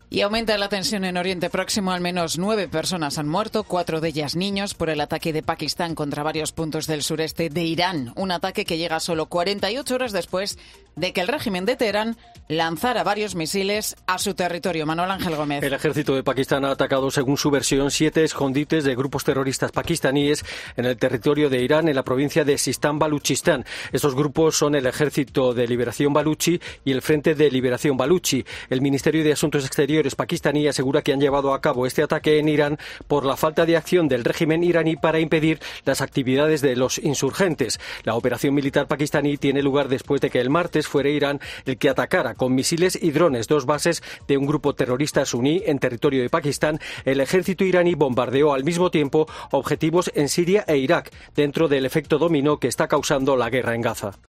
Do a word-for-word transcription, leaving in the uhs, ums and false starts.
Y aumenta la tensión en Oriente Próximo. Al menos nueve personas han muerto, cuatro de ellas niños, por el ataque de Pakistán contra varios puntos del sureste de Irán. Un ataque que llega solo cuarenta y ocho horas después de que el régimen de Teherán lanzara varios misiles a su territorio. Manuel Ángel Gómez. El ejército de Pakistán ha atacado, según su versión, siete escondites de grupos terroristas pakistaníes en el territorio de Irán, en la provincia de Sistán-Baluchistán. Estos grupos son el Ejército de Liberación Baluchi y el Frente de Liberación Baluchi. El Ministerio de Asuntos Exteriores pakistaní asegura que han llevado a cabo este ataque en Irán por la falta de acción del régimen iraní para impedir las actividades de los insurgentes. La operación militar pakistaní tiene lugar después de que el martes fuera Irán el que atacara con misiles y drones dos bases de un grupo terrorista suní en territorio de Pakistán. El ejército iraní bombardeó al mismo tiempo objetivos en Siria e Irak, dentro del efecto dominó que está causando la guerra en Gaza.